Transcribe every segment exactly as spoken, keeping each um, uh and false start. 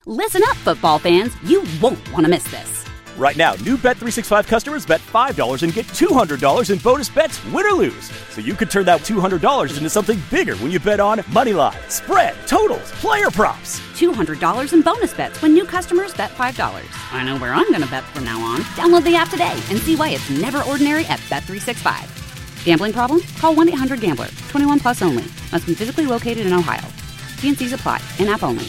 Listen up, football fans. You won't want to miss this. Right now, new Bet three sixty-five customers bet five dollars and get two hundred dollars in bonus bets, win or lose. So you could turn that two hundred dollars into something bigger when you bet on money line, spread, totals, player props. two hundred dollars in bonus bets when new customers bet five dollars. I know where I'm going to bet from now on. Download the app today and see why it's never ordinary at Bet three sixty-five. Gambling problem? Call one eight hundred gambler. twenty-one plus only. Must be physically located in Ohio. T and C's apply. In-app only.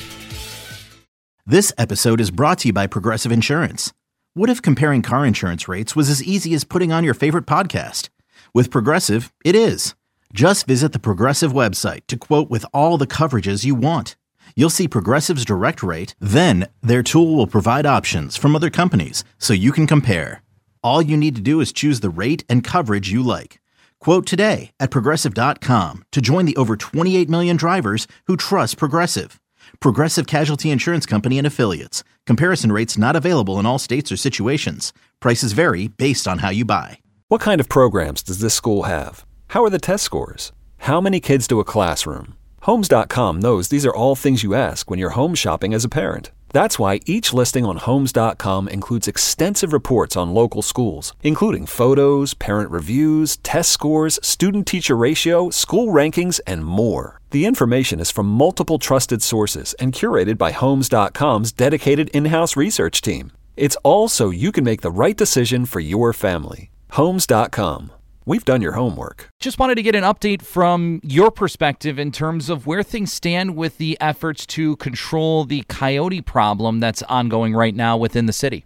This episode is brought to you by Progressive Insurance. What if comparing car insurance rates was as easy as putting on your favorite podcast? With Progressive, it is. Just visit the Progressive website to quote with all the coverages you want. You'll see Progressive's direct rate, then their tool will provide options from other companies so you can compare. All you need to do is choose the rate and coverage you like. Quote today at Progressive dot com to join the over twenty-eight million drivers who trust Progressive. Progressive Casualty Insurance Company and Affiliates. Comparison rates not available in all states or situations. Prices vary based on how you buy. What kind of programs does this school have? How are the test scores? How many kids to a classroom? Homes dot com knows these are all things you ask when you're home shopping as a parent. That's why each listing on Homes dot com includes extensive reports on local schools, including photos, parent reviews, test scores, student-teacher ratio, school rankings, and more. The information is from multiple trusted sources and curated by Homes dot com's dedicated in-house research team. It's all so you can make the right decision for your family. Homes dot com. We've done your homework. Just wanted to get an update from your perspective in terms of where things stand with the efforts to control the coyote problem that's ongoing right now within the city.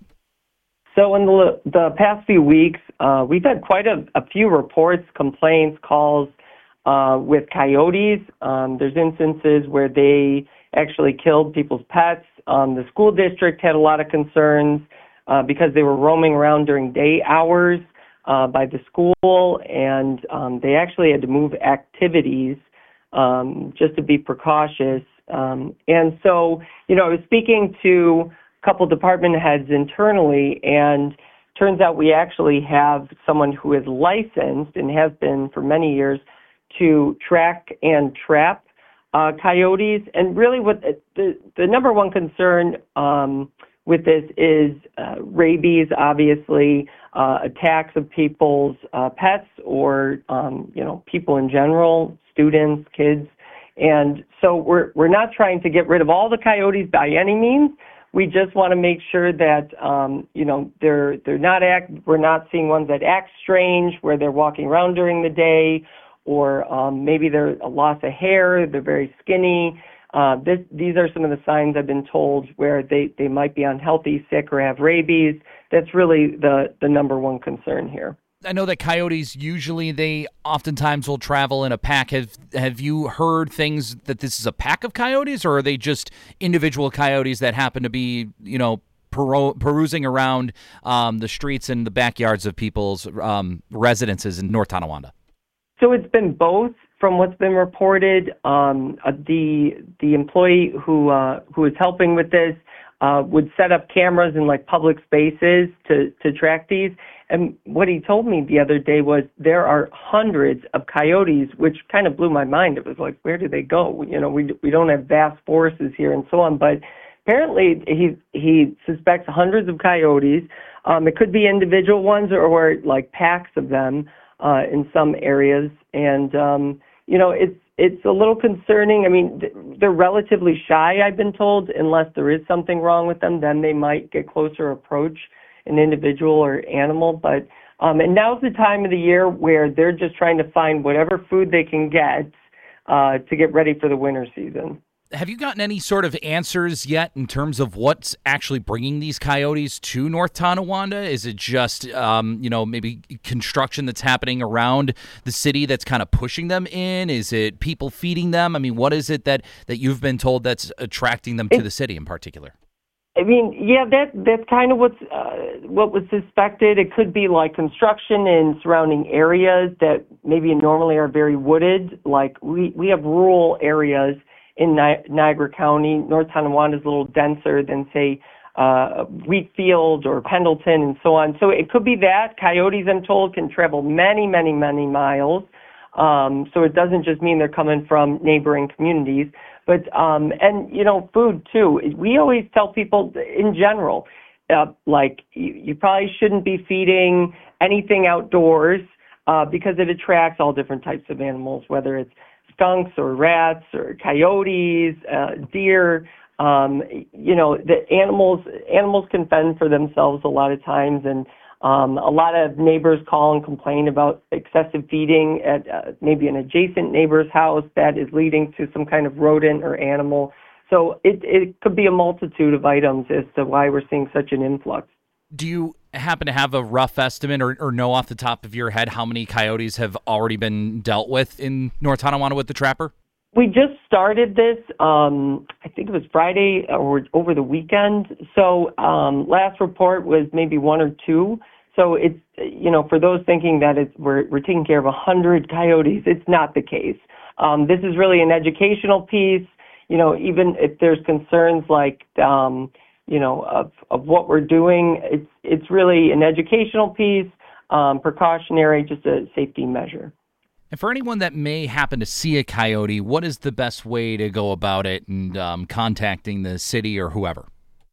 So in the, the past few weeks, uh, we've had quite a, a few reports, complaints, calls uh, with coyotes. Um, there's instances where they actually killed people's pets. Um, the school district had a lot of concerns uh, because they were roaming around during day hours. Uh, by the school, and um, they actually had to move activities um, just to be precautious. Um, and so, you know, I was speaking to a couple department heads internally, and turns out we actually have someone who is licensed and has been for many years to track and trap uh, coyotes. And really what the, the number one concern um, with this is uh, rabies, obviously, uh, attacks of people's uh, pets or, um, you know, people in general, students, kids. And so we're we're not trying to get rid of all the coyotes by any means. We just want to make sure that, um, you know, they're they're not act. We're not seeing ones that act strange, where they're walking around during the day, or um, maybe they're a loss of hair, they're very skinny. Uh, this, these are some of the signs I've been told where they, they might be unhealthy, sick, or have rabies. That's really the, the number one concern here. I know that coyotes usually, they oftentimes will travel in a pack. Have have you heard things that this is a pack of coyotes, or are they just individual coyotes that happen to be, you know, peru- perusing around um, the streets and the backyards of people's um, residences in North Tonawanda? So it's been both. From what's been reported, um, uh, the the employee who uh, who is helping with this uh, would set up cameras in like public spaces to to track these. And what he told me the other day was there are hundreds of coyotes, which kind of blew my mind. It was like, where do they go? You know, we we don't have vast forests here and so on. But apparently, he he suspects hundreds of coyotes. Um, it could be individual ones or, or like packs of them uh, in some areas, and um, you know, it's it's a little concerning. I mean, they're relatively shy, I've been told, unless there is something wrong with them, then they might get closer approach an individual or animal. But um, and now's the time of the year where they're just trying to find whatever food they can get uh, to get ready for the winter season. Have you gotten any sort of answers yet in terms of what's actually bringing these coyotes to North Tonawanda? Is it just, um, you know, maybe construction that's happening around the city that's kind of pushing them in? Is it people feeding them? I mean, what is it that, that you've been told that's attracting them to the city in particular? I mean, yeah, that that's kind of what's uh, what was suspected. It could be like construction in surrounding areas that maybe normally are very wooded. Like we, we have rural areas in Ni- Niagara County. North Tonawanda is a little denser than, say, uh, Wheatfield or Pendleton and so on. So it could be that. Coyotes, I'm told, can travel many, many, many miles. Um, so it doesn't just mean they're coming from neighboring communities. But, um, and, you know, food too. We always tell people in general, uh, like, you, you probably shouldn't be feeding anything outdoors uh, because it attracts all different types of animals, whether it's skunks or rats or coyotes, uh, deer. Um, you know, the animals, animals can fend for themselves a lot of times, and Um, a lot of neighbors call and complain about excessive feeding at uh, maybe an adjacent neighbor's house that is leading to some kind of rodent or animal. So it, it could be a multitude of items as to why we're seeing such an influx. Do you happen to have a rough estimate or, or know off the top of your head how many coyotes have already been dealt with in North Tonawanda with the trapper? We just started this, um, I think it was Friday or over the weekend. So um, last report was maybe one or two. So it's, you know, for those thinking that it's, we're, we're taking care of one hundred coyotes, it's not the case. Um, this is really an educational piece. You know, even if there's concerns like, um, you know, of, of what we're doing, it's, it's really an educational piece, um, precautionary, just a safety measure. And for anyone that may happen to see a coyote, what is the best way to go about it and um, contacting the city or whoever?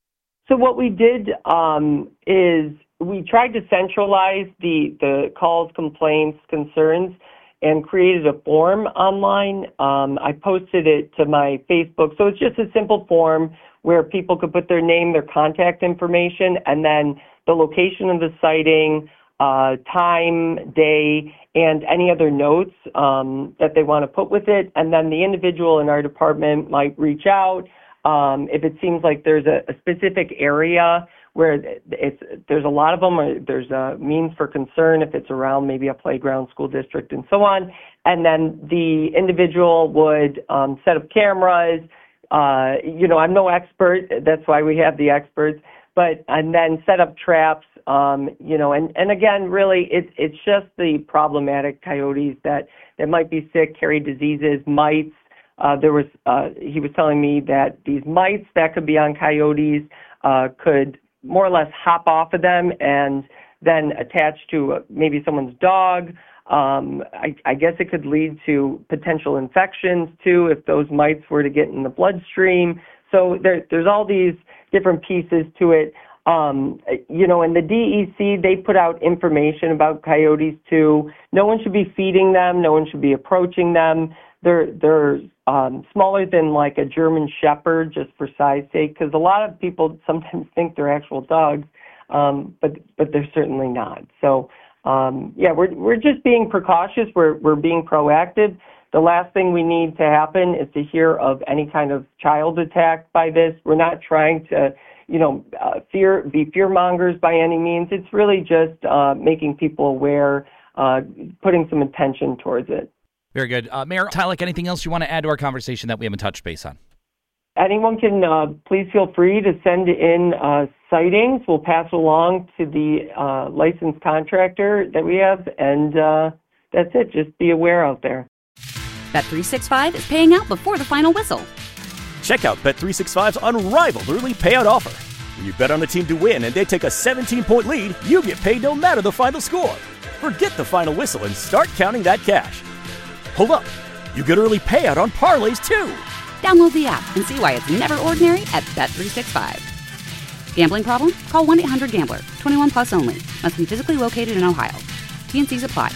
So what we did um, is we tried to centralize the, the calls, complaints, concerns, and created a form online. Um, I posted it to my Facebook. So it's just a simple form where people could put their name, their contact information, and then the location of the sighting, uh, time, day, and any other notes um, that they want to put with it. And then the individual in our department might reach out um, if it seems like there's a, a specific area where it's, there's a lot of them, or there's a means for concern if it's around maybe a playground, school district, and so on. And then the individual would um, set up cameras. Uh, you know, I'm no expert. That's why we have the experts. But and then set up traps. Um, you know, and, and again, really, it's it's just the problematic coyotes that, that might be sick, carry diseases, mites. Uh, there was uh, he was telling me that these mites that could be on coyotes uh, could more or less hop off of them and then attach to uh, maybe someone's dog. Um, I, I guess it could lead to potential infections too if those mites were to get in the bloodstream. So there, there's all these different pieces to it. Um, you know, and the D E C, they put out information about coyotes too. No one should be feeding them. No one should be approaching them. They're they're um, smaller than like a German Shepherd, just for size sake, because a lot of people sometimes think they're actual dogs, um, but but they're certainly not. So um, yeah, we're we're just being precautious. We're we're being proactive. The last thing we need to happen is to hear of any kind of child attack by this. We're not trying to, you know, uh, fear be fear mongers by any means. It's really just uh, making people aware, uh, putting some attention towards it. Very good. Uh, Mayor Tilak, anything else you want to add to our conversation that we haven't touched base on? Anyone can uh, please feel free to send in uh, sightings. We'll pass along to the uh, licensed contractor that we have, and uh, that's it. Just be aware out there. Bet three sixty-five is paying out before the final whistle. Check out Bet three sixty-five's unrivaled early payout offer. When you bet on a team to win and they take a seventeen-point lead, you get paid no matter the final score. Forget the final whistle and start counting that cash. Hold up. You get early payout on parlays, too. Download the app and see why it's never ordinary at Bet three sixty-five. Gambling problem? Call one eight hundred gambler. twenty-one plus only. Must be physically located in Ohio. T and C's apply.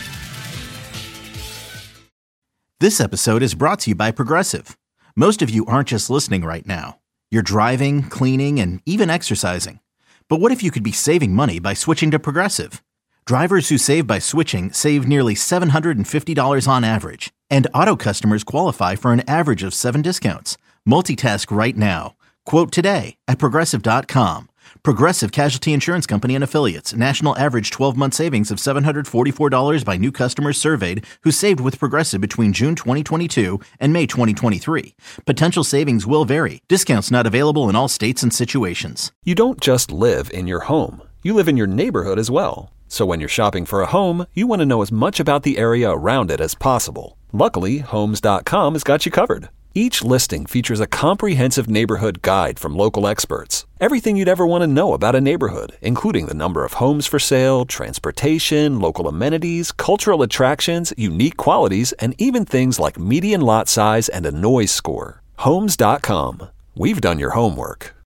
This episode is brought to you by Progressive. Most of you aren't just listening right now. You're driving, cleaning, and even exercising. But what if you could be saving money by switching to Progressive? Drivers who save by switching save nearly seven hundred fifty dollars on average. And auto customers qualify for an average of seven discounts. Multitask right now. Quote today at Progressive dot com. Progressive Casualty Insurance Company and Affiliates. National average twelve-month savings of seven hundred forty-four dollars by new customers surveyed who saved with Progressive between June twenty twenty-two and May twenty twenty-three. Potential savings will vary. Discounts not available in all states and situations. You don't just live in your home. You live in your neighborhood as well. So when you're shopping for a home, you want to know as much about the area around it as possible. Luckily, Homes dot com has got you covered. Each listing features a comprehensive neighborhood guide from local experts. Everything you'd ever want to know about a neighborhood, including the number of homes for sale, transportation, local amenities, cultural attractions, unique qualities, and even things like median lot size and a noise score. Homes dot com. We've done your homework.